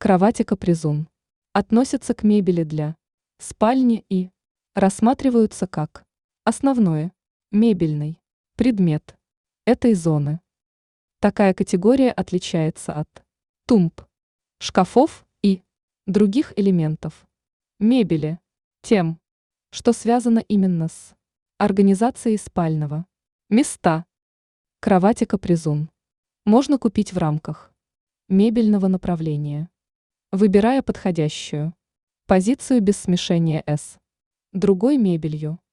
Кровати-капризун относятся к мебели для спальни и рассматриваются как основной мебельный предмет этой зоны. Такая категория отличается от тумб, шкафов и других элементов мебели тем, что связано именно с организацией спального места. Кровати-капризун можно купить в рамках мебельного направления, выбирая подходящую позицию без смешения с другой мебелью.